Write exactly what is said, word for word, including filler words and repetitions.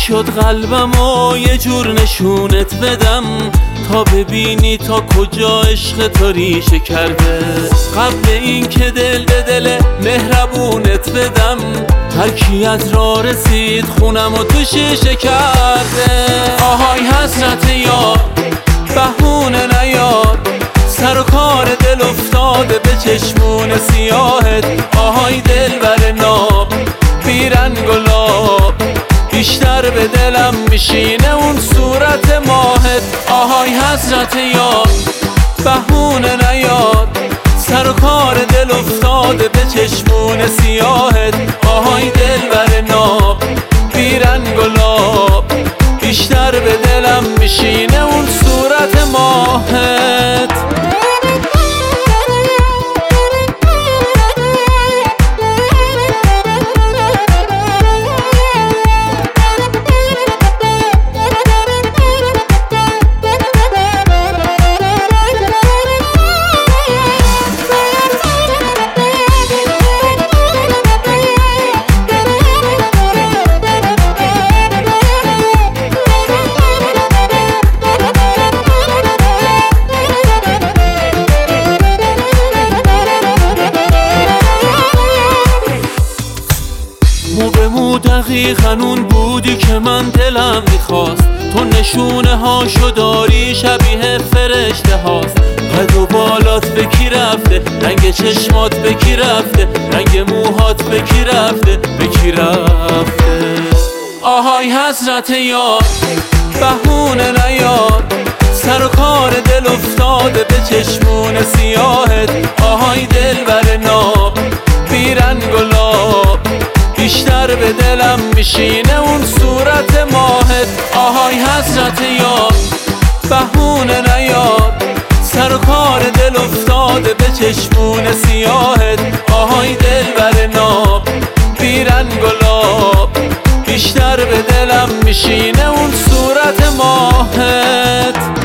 شد قلبمو یه جور نشونت بدم تا ببینی تا کجا عشق تو ریشه کرده. قبل این که دل به دل مهربونت بدم، هر کی از راه رسید خونم و تو شیشه کرده. آهای حسرت یار بهونه نیار، سر و کار دل افتاده به چشمون سیاهت. آهای دلبر ناب بیرنگ و لاب، بیشتر به دلم میشینه اون صورت ماهت. آهای حسرت یار بهونه نیار، سر و کار دل افتاده به چشمون سیاهت. آهای دلبر ناب بیرنگ و لاب، بیشتر به دلم میشینه اون صورت ماهت. مو به مو دقیقاً اون بودی که من دلم میخواست. تو نشونه هاشو داری شبیه فرشته هاست. قد و بالات به کی رفته، رنگ چشمات به کی رفته، رنگ موهات به کی رفته، به کی رفته. آهای حسرت یار بهونه نیار، سر و کار دل افتاده به چشمون سیاهت. آهای دلبر ناب بیرنگ و لاب، بیشتر به دلم میشینه اون صورت ماهت. آهای حسرت یار بهونه نیار، سر و کار دل افتاده به چشمون سیاهت. آهای دلبر ناب بیرنگ و لاب، بیشتر به دلم میشینه اون صورت ماهت.